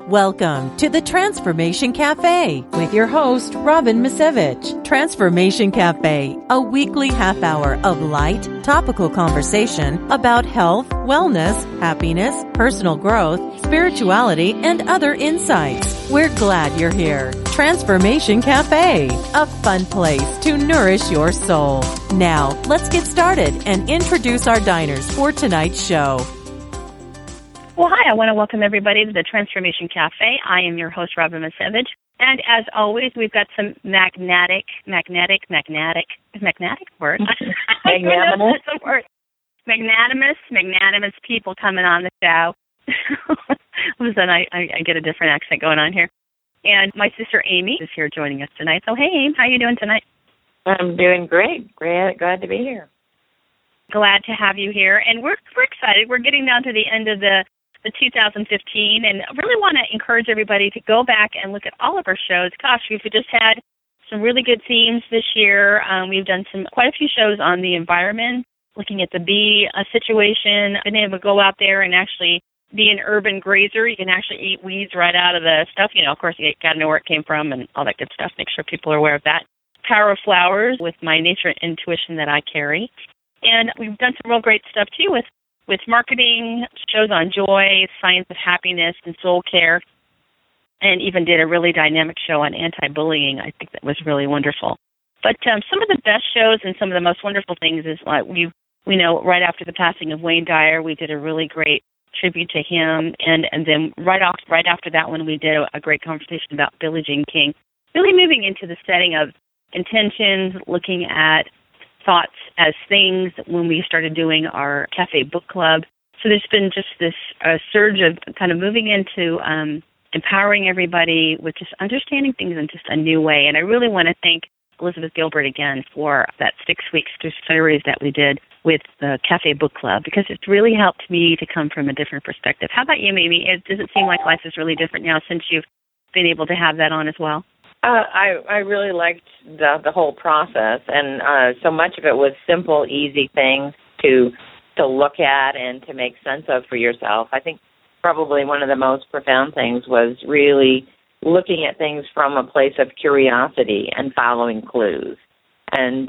Welcome to the Transformation Cafe with your host, Robin Misevich. Transformation Cafe, a weekly half hour of light, topical conversation about health, wellness, happiness, personal growth, spirituality, and other insights. We're glad you're here. Transformation Cafe, a fun place to nourish your soul. Now, let's get started and introduce our diners for tonight's show. Well, hi, I want to welcome everybody to the Transformation Cafe. I am your host, Robin Misevich. And as always, we've got some magnanimous people coming on the show. Listen, I get a different accent going on here. And my sister Amy is here joining us tonight. So, hey, Amy, how are you doing tonight? I'm doing great. Glad to be here. Glad to have you here. And we're excited. We're getting down to the end of the 2015, and I really want to encourage everybody to go back and look at all of our shows. Gosh, we've just had some really good themes this year. We've done quite a few shows on the environment, looking at the bee situation, being able to go out there and actually be an urban grazer. You can actually eat weeds right out of the stuff. You know, of course, you got to know where it came from and all that good stuff. Make sure people are aware of that. Power of flowers with my nature intuition that I carry. And we've done some real great stuff, too, with marketing, shows on joy, science of happiness, and soul care, and even did a really dynamic show on anti-bullying. I think that was really wonderful. But some of the best shows and some of the most wonderful things is like we know right after the passing of Wayne Dyer, we did a really great tribute to him, and then right after that one, we did a great conversation about Billie Jean King, really moving into the setting of intentions, looking at thoughts as things when we started doing our cafe book club. So there's been just this surge of kind of moving into empowering everybody with just understanding things in just a new way. And I really want to thank Elizabeth Gilbert again for that 6 weeks series that we did with the Cafe Book Club, because it's really helped me to come from a different perspective. How about you, Mimi? Does it seem like life is really different now since you've been able to have that on as well? I really liked the whole process, and so much of it was simple, easy things to look at and to make sense of for yourself. I think probably one of the most profound things was really looking at things from a place of curiosity and following clues. And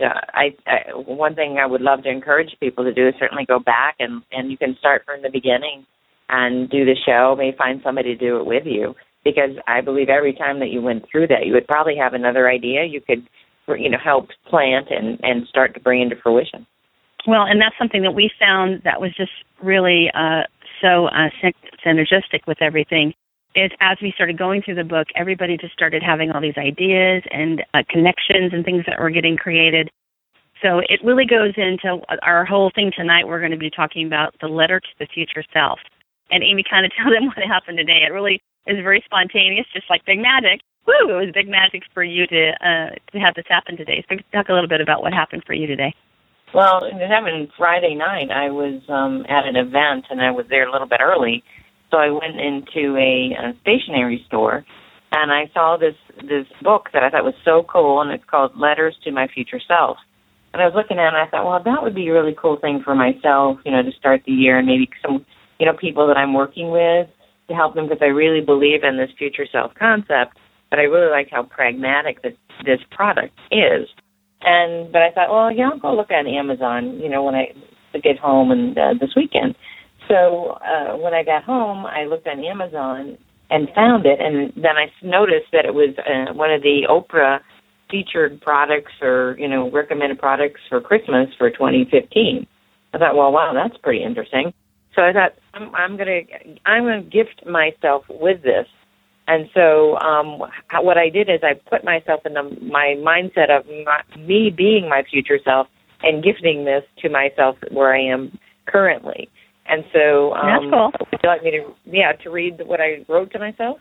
one thing I would love to encourage people to do is certainly go back, and you can start from the beginning and do the show, maybe find somebody to do it with you. Because I believe every time that you went through that, you would probably have another idea you could, help plant and start to bring into fruition. Well, and that's something that we found that was just really so synergistic with everything. Is as we started going through the book, everybody just started having all these ideas and connections and things that were getting created. So it really goes into our whole thing tonight. We're going to be talking about the letter to the future self. And Amy, kind of tell them what happened today. It really is very spontaneous, just like big magic. Woo! It was big magic for you to have this happen today. So talk a little bit about what happened for you today. Well, it happened Friday night. I was at an event, and I was there a little bit early. So I went into a stationery store, and I saw this book that I thought was so cool, and it's called Letters to My Future Self. And I was looking at it, and I thought, well, that would be a really cool thing for myself, to start the year, and maybe some, people that I'm working with, to help them, because I really believe in this future self concept, but I really like how pragmatic this product is. But I thought, well, I'll go look at Amazon, when I get home and this weekend. So when I got home, I looked on Amazon and found it, and then I noticed that it was one of the Oprah featured products or, recommended products for Christmas for 2015. I thought, well, wow, that's pretty interesting. So I thought, I'm gonna gift myself with this. And so what I did is I put myself in my mindset of me being my future self and gifting this to myself where I am currently. And so that's cool. Would you like me to read what I wrote to myself?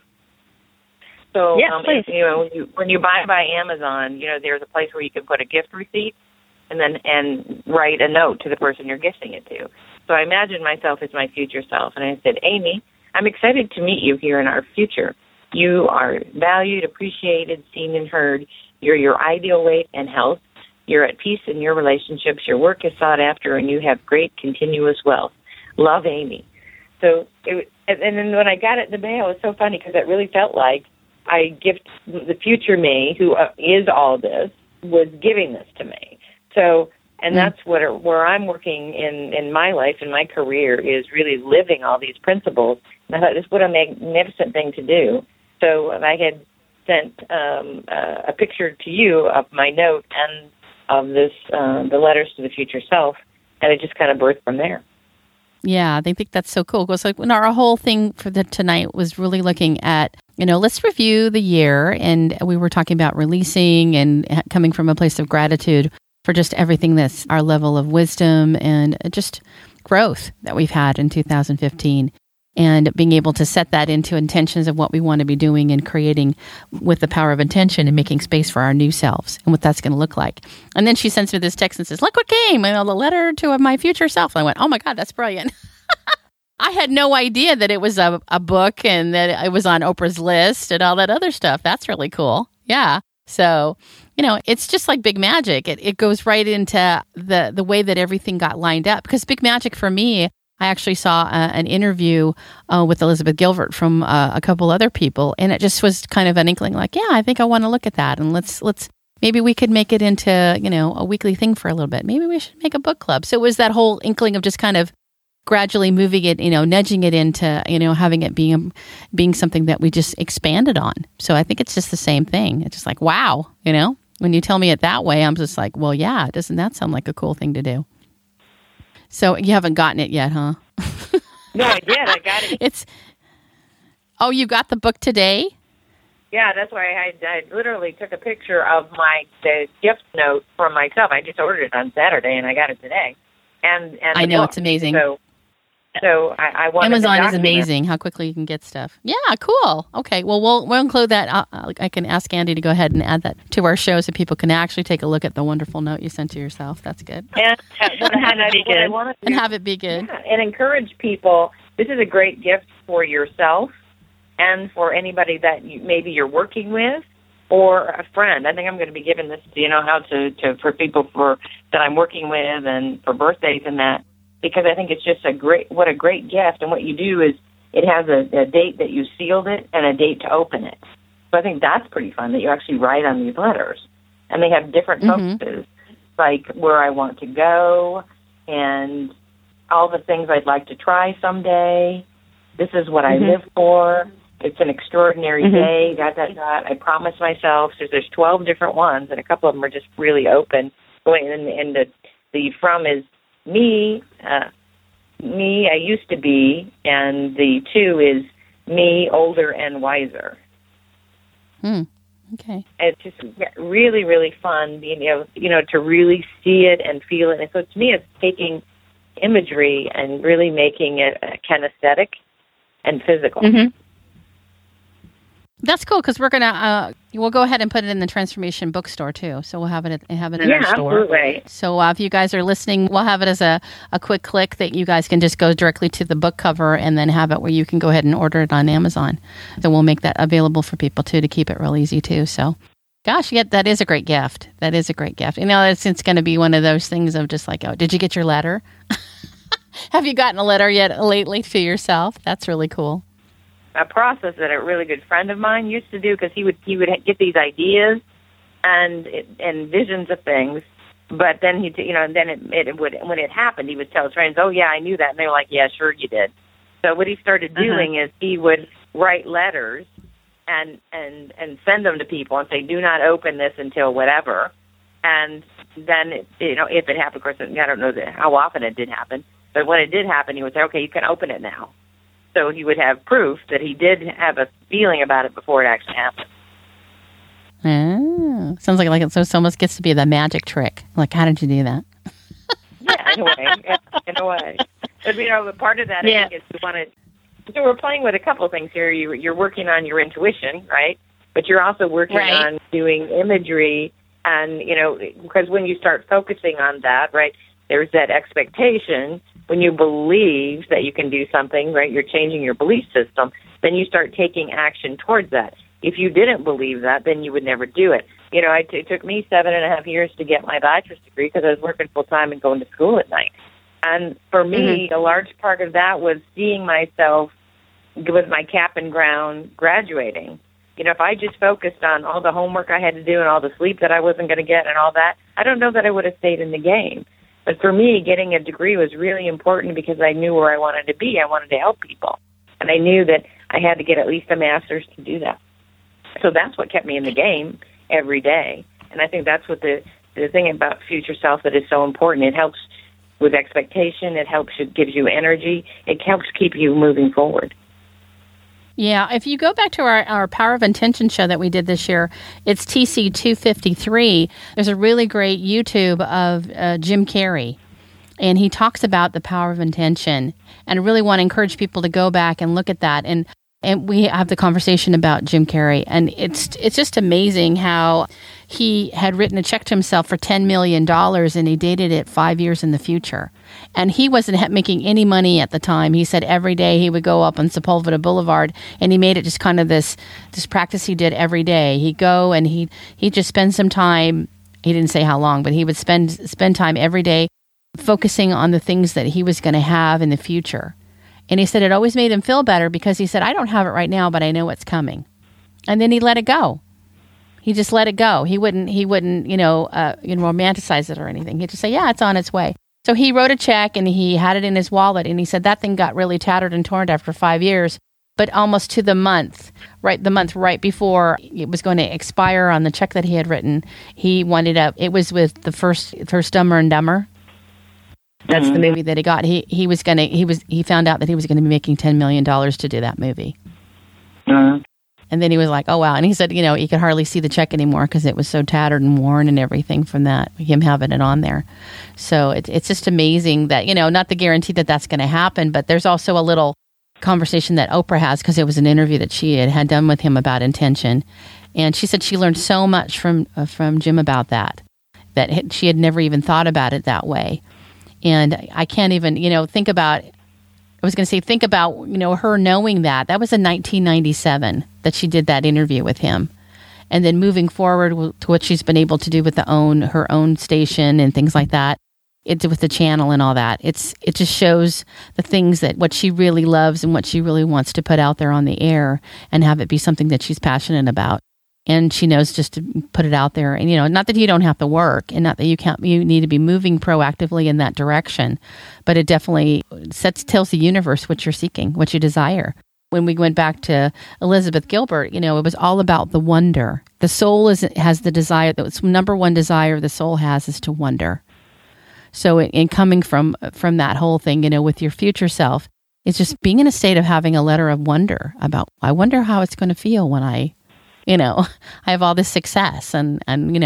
So please. When you buy by Amazon, there's a place where you can put a gift receipt and write a note to the person you're gifting it to. So I imagined myself as my future self, and I said, Amy, I'm excited to meet you here in our future. You are valued, appreciated, seen, and heard. You're your ideal weight and health. You're at peace in your relationships. Your work is sought after, and you have great continuous wealth. Love, Amy. So And then when I got it in the mail, it was so funny because it really felt like the future me, who is all this, was giving this to me. So, and that's where I'm working in my life, in my career, is really living all these principles. And I thought, this what a magnificent thing to do. So I had sent a picture to you of my note and of this, the letters to the future self, and it just kind of birthed from there. Yeah, I think that's so cool. Because our whole thing for tonight was really looking at, let's review the year. And we were talking about releasing and coming from a place of gratitude for just everything that's our level of wisdom and just growth that we've had in 2015. And being able to set that into intentions of what we want to be doing and creating with the power of intention and making space for our new selves and what that's going to look like. And then she sends me this text and says, look what came, the letter to my future self. And I went, oh my God, that's brilliant. I had no idea that it was a book and that it was on Oprah's list and all that other stuff. That's really cool. Yeah. So, it's just like big magic. It goes right into the way that everything got lined up. Because big magic for me, I actually saw an interview with Elizabeth Gilbert from a couple other people, and it just was kind of an inkling like, yeah, I think I want to look at that, and let's maybe we could make it into, a weekly thing for a little bit. Maybe we should make a book club. So it was that whole inkling of just kind of gradually moving it, nudging it into, having it being something that we just expanded on. So I think it's just the same thing. It's just like, wow, when you tell me it that way, I'm just like, well, yeah, doesn't that sound like a cool thing to do? So you haven't gotten it yet, huh? No, I did. I got it. You got the book today? Yeah, that's why I literally took a picture of the gift note for myself. I just ordered it on Saturday, and I got it today. And I know, it's amazing. So I wanted Amazon is amazing how quickly you can get stuff. Yeah, cool. Okay, well, we'll include that. I can ask Andy to go ahead and add that to our show so people can actually take a look at the wonderful note you sent to yourself. That's good. And have it be good. Yeah, and encourage people. This is a great gift for yourself and for anybody that maybe you're working with or a friend. I think I'm going to be giving this, for people that I'm working with and for birthdays and that. Because I think it's just a great gift. And what you do is it has a date that you sealed it and a date to open it. So I think that's pretty fun that you actually write on these letters. And they have different focuses, like where I want to go and all the things I'd like to try someday. This is what I live for. It's an extraordinary day, ... I promise myself. So there's 12 different ones, and a couple of them are just really open. And the from is me, I used to be, and the to is me, older and wiser. Okay. It's just really, really fun, to really see it and feel it. And so to me, it's taking imagery and really making it kinesthetic and physical. That's cool because we're gonna we'll go ahead and put it in the Transformation Bookstore too. So we'll have it in our store. Absolutely. So if you guys are listening, we'll have it as a quick click that you guys can just go directly to the book cover and then have it where you can go ahead and order it on Amazon. So we'll make that available for people too to keep it real easy too. So, gosh, yeah, that is a great gift. That is a great gift. It's going to be one of those things of just like, oh, did you get your letter? Have you gotten a letter yet lately to yourself? That's really cool. A process that a really good friend of mine used to do because he would get these ideas and visions of things, but then it would when it happened he would tell his friends, oh yeah, I knew that, and they were like, yeah, sure you did. So what he started doing is he would write letters and send them to people and say, do not open this until whatever, and then if it happened, of course I don't know how often it did happen, but when it did happen, he would say, okay, you can open it now. So he would have proof that he did have a feeling about it before it actually happened. Oh, sounds like it. So it almost gets to be the magic trick. Like, how did you do that? Yeah, in a way. In a way. But, part of that, I think, is so we're playing with a couple of things here. You're working on your intuition, right? But you're also working on doing imagery. And, because when you start focusing on that, right, there's that expectation. When you believe that you can do something, right, you're changing your belief system, then you start taking action towards that. If you didn't believe that, then you would never do it. It took me 7.5 years to get my bachelor's degree because I was working full-time and going to school at night. And for me, a large part of that was seeing myself with my cap and gown graduating. You know, if I just focused on all the homework I had to do and all the sleep that I wasn't going to get and all that, I don't know that I would have stayed in the game. But for me, getting a degree was really important because I knew where I wanted to be. I wanted to help people. And I knew that I had to get at least a master's to do that. So that's what kept me in the game every day. And I think that's what the thing about Future Self that is so important. It helps with expectation. It helps. It gives you energy. It helps keep you moving forward. Yeah, if you go back to our Power of Intention show that we did this year, it's TC 253. There's a really great YouTube of Jim Carrey, and he talks about the power of intention. And I really want to encourage people to go back and look at that. And we have the conversation about Jim Carrey, and it's just amazing how he had written a check to himself for $10 million, and he dated it 5 years in the future. And he wasn't making any money at the time. He said every day he would go up on Sepulveda Boulevard, and he made it just kind of this practice he did every day. He'd go and he'd just spend some time. He didn't say how long, but he would spend time every day focusing on the things that he was going to have in the future. And he said it always made him feel better because he said, I don't have it right now, but I know it's coming. And then he let it go. He just let it go. He wouldn't, romanticize it or anything. He'd just say, yeah, it's on its way. So he wrote a check and he had it in his wallet, and he said that thing got really tattered and torn after 5 years, but almost to the month right before it was going to expire on the check that he had written, he wound it up. It was with the first Dumber and Dumber. That's the movie that he got. He found out that he was going to be making $10 million to do that movie. And then he was like, oh, wow. And he said, he could hardly see the check anymore because it was so tattered and worn and everything from that, him having it on there. So it's just amazing that, not the guarantee that that's going to happen, but there's also a little conversation that Oprah has because it was an interview that she had done with him about intention. And she said she learned so much from Jim about that she had never even thought about it that way. And I can't even, think about her knowing that. That was in 1997 that she did that interview with him. And then moving forward to what she's been able to do with her own station and things like that, with the channel and all that. It just shows the things what she really loves and what she really wants to put out there on the air and have it be something that she's passionate about. And she knows just to put it out there. And, not that you don't have to work and not that you need to be moving proactively in that direction, but it definitely tells the universe what you're seeking, what you desire. When we went back to Elizabeth Gilbert, it was all about the wonder. The soul has the desire, the number one desire the soul has is to wonder. So in coming from that whole thing, with your future self, it's just being in a state of having a letter of wonder about, I wonder how it's going to feel when I have all this success, and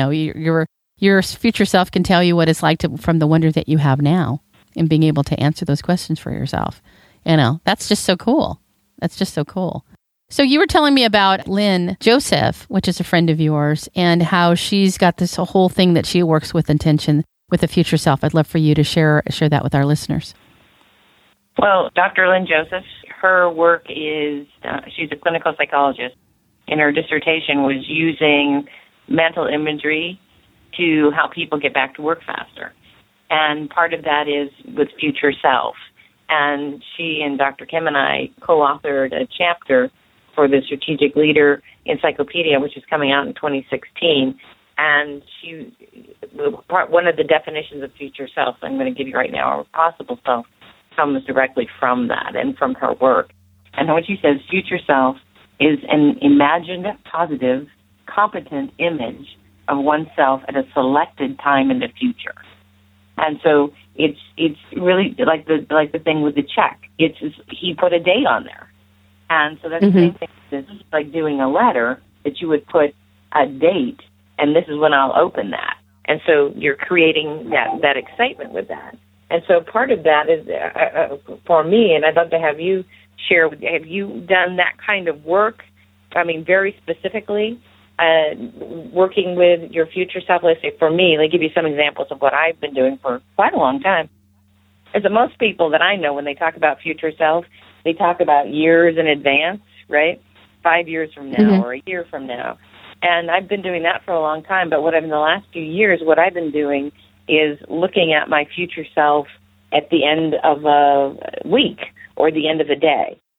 your future self can tell you what it's like from the wonder that you have now, and being able to answer those questions for yourself. That's just so cool. That's just so cool. So you were telling me about Lynn Joseph, which is a friend of yours, and how she's got this whole thing that she works with intention with the future self. I'd love for you to share that with our listeners. Well, Dr. Lynn Joseph, her work is, she's a clinical psychologist. And her dissertation was using mental imagery to help people get back to work faster. And part of that is with Future Self. And she and Dr. Kim and I co-authored a chapter for the Strategic Leader Encyclopedia, which is coming out in 2016. And one of the definitions of Future Self I'm going to give you right now, or possible self, comes directly from that and from her work. And what she says, Future Self is an imagined, positive, competent image of oneself at a selected time in the future. And so it's really like the thing with the check. He put a date on there. And so that's the same thing. It's like doing a letter that you would put a date, and this is when I'll open that. And so you're creating that excitement with that. And so part of that is, for me, and I'd love to have you share, have you done that kind of work? I mean, very specifically, working with your future self. Let's say for me, let me give you some examples of what I've been doing for quite a long time. As most people that I know, when they talk about future self, they talk about years in advance, right? 5 years from now or a year from now. And I've been doing that for a long time, but in the last few years, what I've been doing is looking at my future self at the end of a week or the end of a day.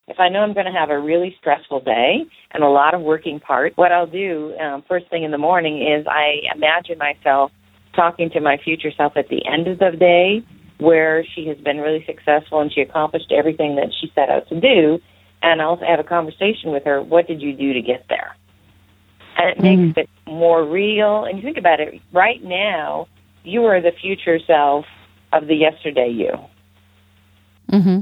If I know I'm going to have a really stressful day and a lot of working parts, what I'll do first thing in the morning is I imagine myself talking to my future self at the end of the day where she has been really successful and she accomplished everything that she set out to do, and I'll have a conversation with her, what did you do to get there? And it makes it more real. And you think about it, right now, you are the future self of the yesterday you. Mm-hmm.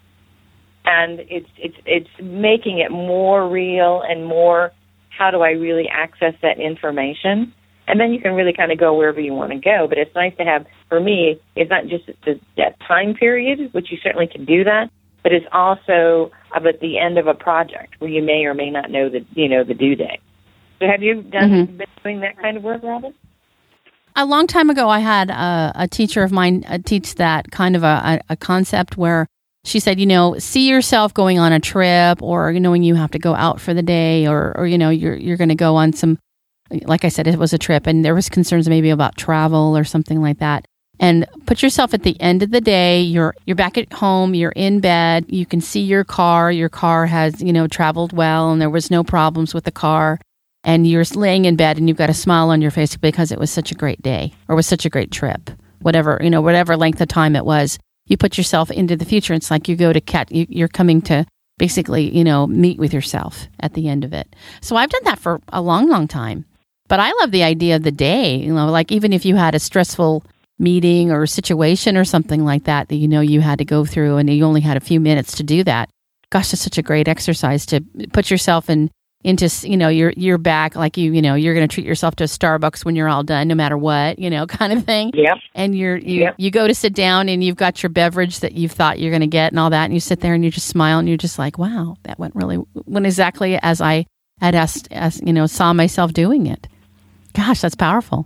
And it's making it more real and more, how do I really access that information? And then you can really kind of go wherever you want to go. But it's nice to have, for me, it's not just that time period, which you certainly can do that, but it's also about the end of a project where you may or may not know the due date. So have you been doing that kind of work, Robin? A long time ago, I had a teacher of mine teach that kind of a concept where she said, see yourself going on a trip, or knowing you have to go out for the day, or you're going to go on some, like I said, it was a trip, and there was concerns maybe about travel or something like that. And put yourself at the end of the day. You're back at home. You're in bed. You can see your car. Your car has traveled well, and there was no problems with the car. And you're laying in bed, and you've got a smile on your face because it was such a great day, or was such a great trip. Whatever length of time it was. You put yourself into the future. It's like you go to you're coming to basically, meet with yourself at the end of it. So I've done that for a long, long time. But I love the idea of the day, like even if you had a stressful meeting or situation or something like that you had to go through and you only had a few minutes to do that. Gosh, it's such a great exercise to put yourself into, you're back, like you're going to treat yourself to a Starbucks when you're all done, no matter what, kind of thing. Yep. And you go to sit down and you've got your beverage that you thought you're going to get and all that, and you sit there and you just smile and you're just like, wow, that went exactly as I had saw myself doing it. Gosh, that's powerful.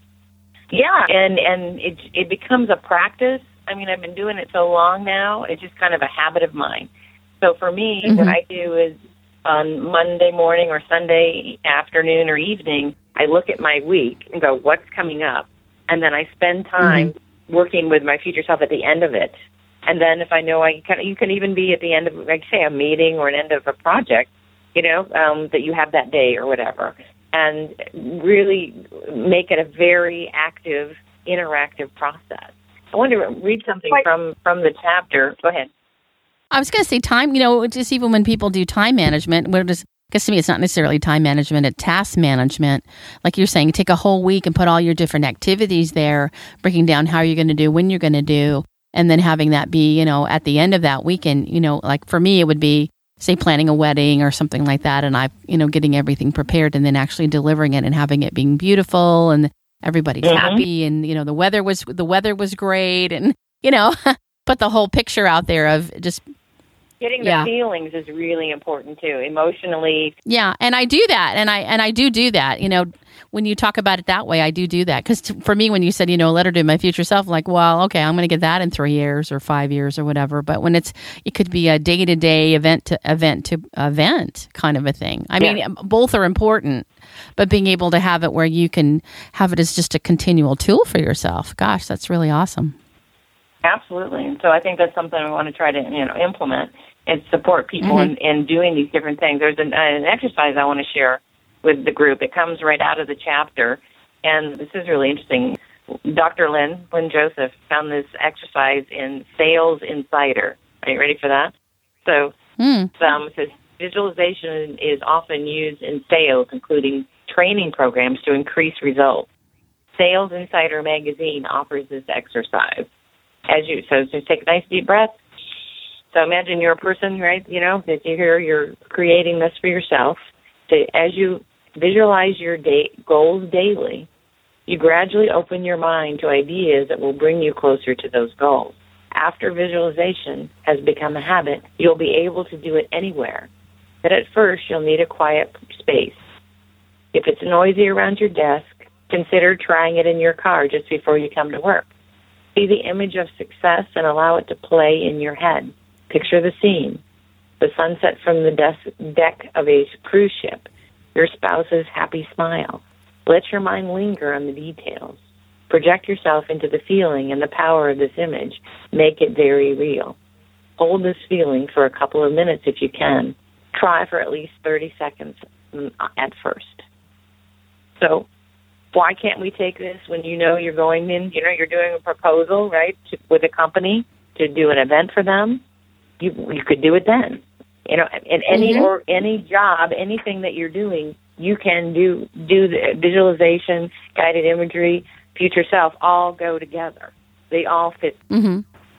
Yeah, and it becomes a practice. I mean, I've been doing it so long now, it's just kind of a habit of mine. So for me, what I do is on Monday morning or Sunday afternoon or evening, I look at my week and go, what's coming up? And then I spend time working with my future self at the end of it. And then if I know you can even be at the end of, like, say, a meeting or an end of a project, that you have that day or whatever. And really make it a very active, interactive process. I want to read something from the chapter. Go ahead. I was going to say time, just even when people do time management, because to me it's not necessarily time management, it's task management. Like you're saying, take a whole week and put all your different activities there, breaking down how you're going to do, when you're going to do, and then having that be, at the end of that weekend, like for me it would be, say, planning a wedding or something like that, and getting everything prepared and then actually delivering it and having it being beautiful and everybody's happy and the weather was great and put the whole picture out there of just getting the feelings is really important too, emotionally. Yeah, and I do that, and I do that. When you talk about it that way, I do that. Because for me, when you said, a letter to my future self, like, well, okay, I'm going to get that in 3 years or 5 years or whatever. But when it could be a day-to-day, event to event kind of a thing. I mean, both are important, but being able to have it where you can have it as just a continual tool for yourself. Gosh, that's really awesome. Absolutely. And so I think that's something I want to try to, implement and support people in doing these different things. There's an exercise I want to share with the group. It comes right out of the chapter, and this is really interesting. Dr. Lynn Joseph found this exercise in Sales Insider. Are you ready for that? So it says visualization is often used in sales, including training programs to increase results. Sales Insider magazine offers this exercise. So just take a nice deep breath. So imagine you're a person, right? That you're creating this for yourself. So as you visualize your goals daily, you gradually open your mind to ideas that will bring you closer to those goals. After visualization has become a habit, you'll be able to do it anywhere. But at first, you'll need a quiet space. If it's noisy around your desk, consider trying it in your car just before you come to work. See the image of success and allow it to play in your head. Picture the scene. The sunset from the deck of a cruise ship. Your spouse's happy smile. Let your mind linger on the details. Project yourself into the feeling and the power of this image. Make it very real. hold this feeling for a couple of minutes if you can. Try for at least 30 seconds at first. So why can't we take this when you're going in, you're doing a proposal, right, with a company to do an event for them? You could do it then. In any job, anything that you're doing, you can do the visualization, guided imagery, future self, all go together. They all fit. Mm-hmm.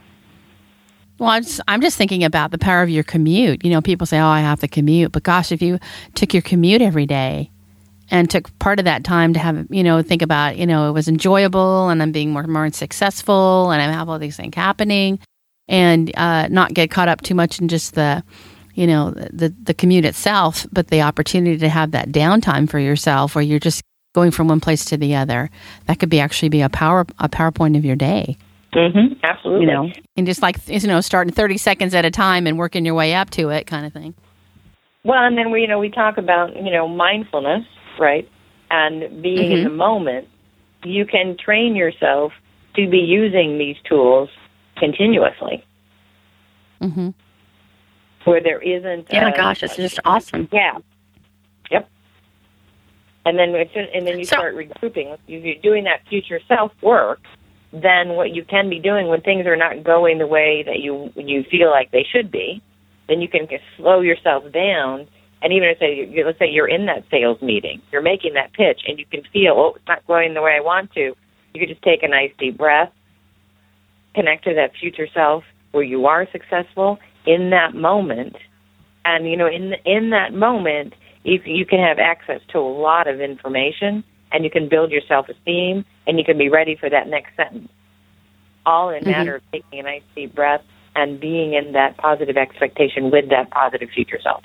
Well, I'm just thinking about the power of your commute. People say, I have to commute. But gosh, if you took your commute every day and took part of that time to have, think about, it was enjoyable and I'm being more successful and I have all these things happening, and not get caught up too much in just the commute itself, but the opportunity to have that downtime for yourself where you're just going from one place to the other. That could actually be a PowerPoint of your day. Mm-hmm, absolutely. And just starting 30 seconds at a time and working your way up to it, kind of thing. Well, and then we talk about mindfulness, right, and being in the moment. You can train yourself to be using these tools continuously. Mm-hmm. Where there isn't. It's just awesome. Yeah. Yep. And then you start regrouping. If you're doing that future self work, then what you can be doing when things are not going the way that you feel like they should be, then you can slow yourself down. And even let's say you're in that sales meeting, you're making that pitch, and you can feel, it's not going the way I want to. You could just take a nice deep breath, connect to that future self where you are successful in that moment. And, in that moment, you can have access to a lot of information, and you can build your self-esteem, and you can be ready for that next sentence. All in a matter of taking a nice deep breath and being in that positive expectation with that positive future self.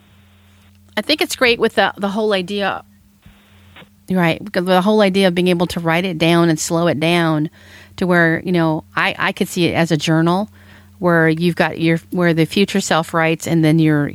I think it's great with the whole idea, right? Because the whole idea of being able to write it down and slow it down to where, I could see it as a journal where you've got where the future self writes, and then you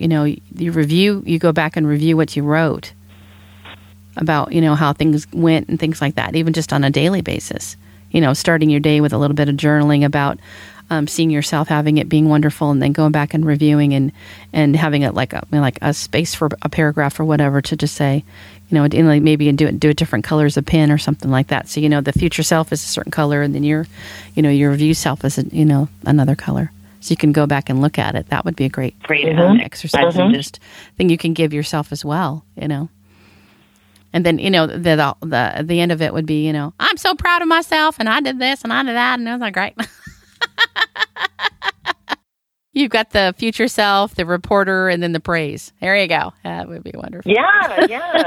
go back and review what you wrote about, how things went and things like that, even just on a daily basis. Starting your day with a little bit of journaling about seeing yourself, having it being wonderful, and then going back and reviewing and having it like a space for a paragraph or whatever to just say, maybe do it different colors of pen or something like that. So, the future self is a certain color, and then your review self is, another color. So you can go back and look at it. That would be a great exercise and just thing you can give yourself as well, And then, the end of it would be, I'm so proud of myself, and I did this, and I did that, and it was like, great. You've got the future self, the reporter, and then the praise. There you go. That would be wonderful. Yeah.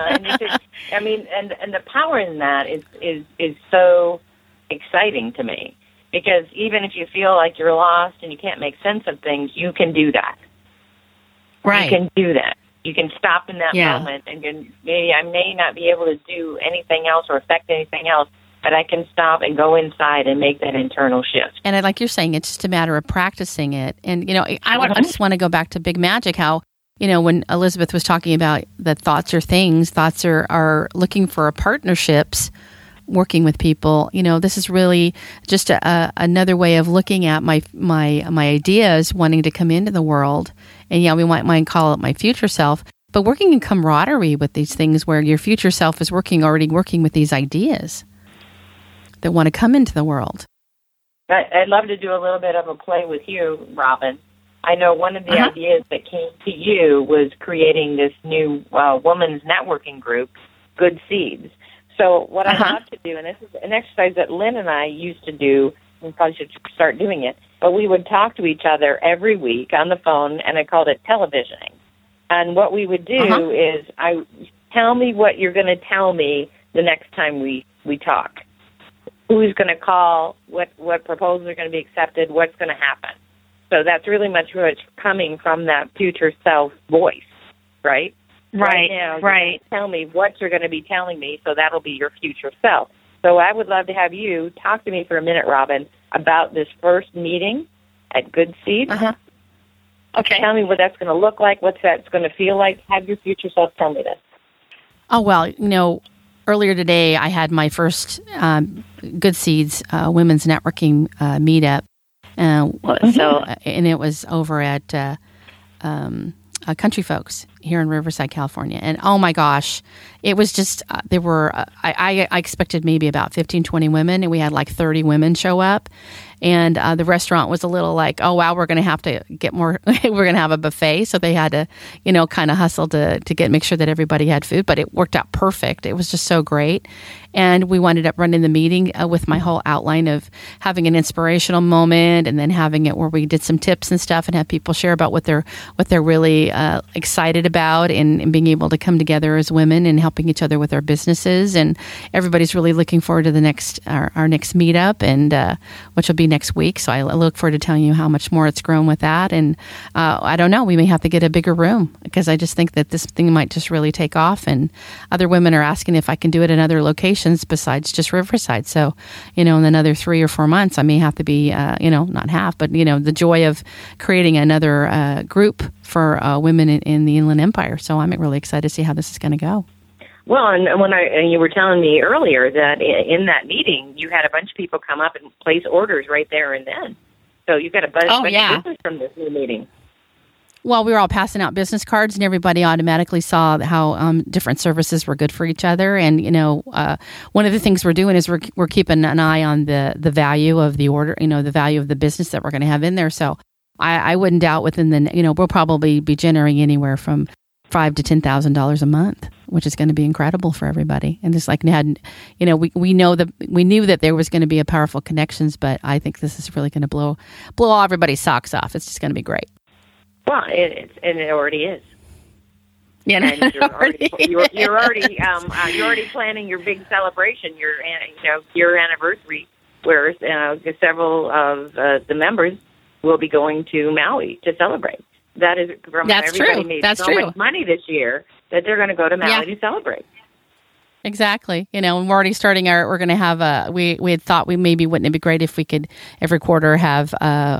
And the power in that is so exciting to me, because even if you feel like you're lost and you can't make sense of things, you can do that. Right. You can do that. You can stop in that moment, and maybe I may not be able to do anything else or affect anything else, but I can stop and go inside and make that internal shift. And like you're saying, it's just a matter of practicing it. And, I just want to go back to Big Magic, how, when Elizabeth was talking about that thoughts are things, thoughts are looking for partnerships, working with people. This is really just another way of looking at my ideas wanting to come into the world. And we might call it my future self, but working in camaraderie with these things where your future self is already working with these ideas that want to come into the world. I'd love to do a little bit of a play with you, Robin. I know one of the ideas that came to you was creating this new women's networking group, Good Seeds. So what I'd love to do, and this is an exercise that Lynn and I used to do, we probably should start doing it, but we would talk to each other every week on the phone, and I called it televisioning. And what we would do is, tell me what you're going to tell me the next time we talk. Who's going to call, what proposals are going to be accepted, what's going to happen. So that's really much coming from that future self voice, right? Right now, right. Tell me what you're going to be telling me, so that'll be your future self. So I would love to have you talk to me for a minute, Robin, about this first meeting at Good Seed. Okay. Tell me what that's going to look like, what that's going to feel like. Have your future self tell me this. Oh, well, earlier today I had my first Good Seeds women's networking meetup. And it was over at Country Folks here in Riverside, California. And oh my gosh, it was just, there were, I expected maybe about 15, 20 women, and we had like 30 women show up. And the restaurant was a little like, oh, wow, we're going to have to get more, we're going to have a buffet. So they had to, kind of hustle to make sure that everybody had food. But it worked out perfect. It was just so great. And we ended up running the meeting with my whole outline of having an inspirational moment, and then having it where we did some tips and stuff and had people share about what they're really excited about, and being able to come together as women and helping each other with our businesses. And everybody's really looking forward to the our next meetup, and which will be next week. So I look forward to telling you how much more it's grown with that. And I don't know, we may have to get a bigger room, because I just think that this thing might just really take off. And other women are asking if I can do it in other locations besides just Riverside. So, in another 3 or 4 months, I may have to be, not half, but, the joy of creating another group for women in the Inland Empire. So I'm really excited to see how this is going to go. Well, and you were telling me earlier that in that meeting, you had a bunch of people come up and place orders right there and then. So you got a bunch of business from this new meeting. Well, we were all passing out business cards, and everybody automatically saw how different services were good for each other. And one of the things we're doing is we're keeping an eye on the value of the order, the value of the business that we're going to have in there. So I wouldn't doubt within the we'll probably be generating anywhere from $5,000 to $10,000 a month, which is going to be incredible for everybody. And just like we knew that there was going to be a powerful connections, but I think this is really going to blow all everybody's socks off. It's just going to be great. Well, it already is. Yeah, and you're already planning your big celebration, your anniversary, where several of the members will be going to Maui to celebrate. That's true. Made That's so true. much money this year that they're going to go to Maui to celebrate. Exactly. And we're already starting we're going to have we had thought wouldn't it be great if we could every quarter have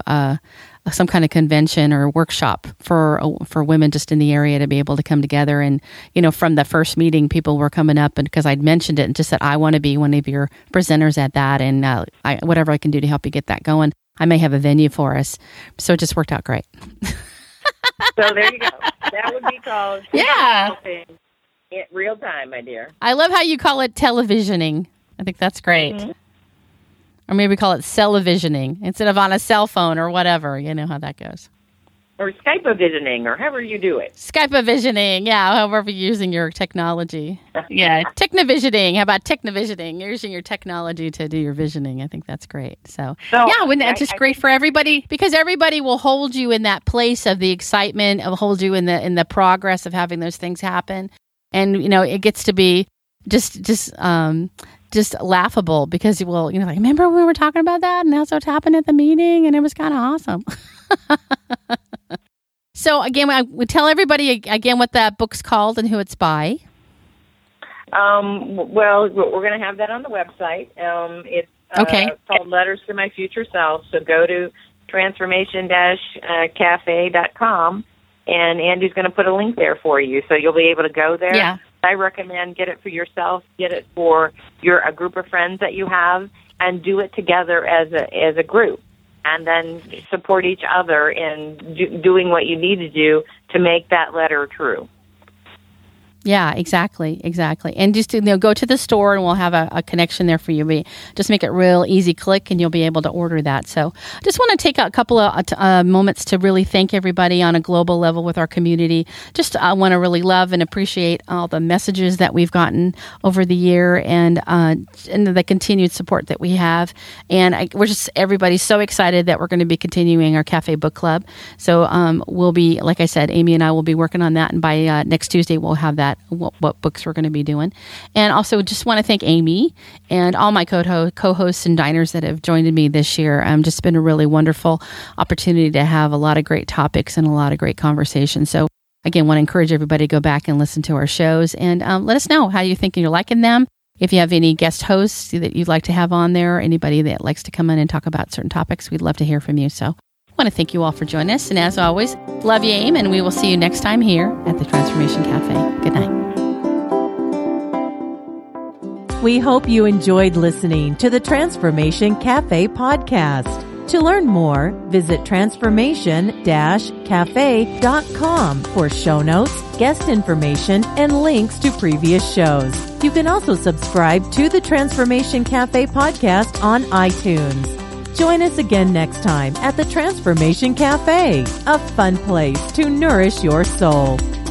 some kind of convention or workshop for women just in the area to be able to come together. And, from the first meeting, people were coming up, and because I'd mentioned it and just said, I want to be one of your presenters at that. And whatever I can do to help you get that going, I may have a venue for us. So it just worked out great. So there you go. That would be called real time, my dear. I love how you call it televisioning. I think that's great. Mm-hmm. Or maybe call it cell-visioning instead of on a cell phone or whatever. You know how that goes. Or Skype-visioning, or however you do it. Skype-visioning, yeah, however you're using your technology. Yeah, technovisioning. How about technovisioning? You're using your technology to do your visioning. I think that's great. So wouldn't that just great for everybody? Because everybody will hold you in that place of the excitement, of hold you in the progress of having those things happen. And, it gets to be just laughable, because remember we were talking about that, and that's what happened at the meeting, and it was kind of awesome. So again, I would tell everybody again what that book's called and who it's by. Well, we're going to have that on the website. It's called Letters to My Future Self. So go to transformation-cafe.com, and Andy's going to put a link there for you, so you'll be able to go there. Yeah. I recommend get it for yourself, get it for a group of friends that you have, and do it together as a group, and then support each other in doing what you need to do to make that letter true. Yeah, exactly. And just go to the store, and we'll have a connection there for you. Just make it real easy click, and you'll be able to order that. So I just want to take a couple of moments to really thank everybody on a global level with our community. Just I want to really love and appreciate all the messages that we've gotten over the year, and the continued support that we have. And everybody's so excited that we're going to be continuing our Cafe Book Club. So we'll be, like I said, Amy and I will be working on that, and by next Tuesday we'll have that. What books we're going to be doing. And also just want to thank Amy and all my co-hosts and diners that have joined me this year. Just been a really wonderful opportunity to have a lot of great topics and a lot of great conversations. So again, want to encourage everybody to go back and listen to our shows, and let us know how you're thinking, you're liking them. If you have any guest hosts that you'd like to have on there, anybody that likes to come in and talk about certain topics, we'd love to hear from you. So I want to thank you all for joining us. And as always, love you, Aim, and we will see you next time here at the Transformation Cafe. Good night. We hope you enjoyed listening to the Transformation Cafe podcast. To learn more, visit transformation-cafe.com for show notes, guest information, and links to previous shows. You can also subscribe to the Transformation Cafe podcast on iTunes. Join us again next time at the Transformation Cafe, a fun place to nourish your soul.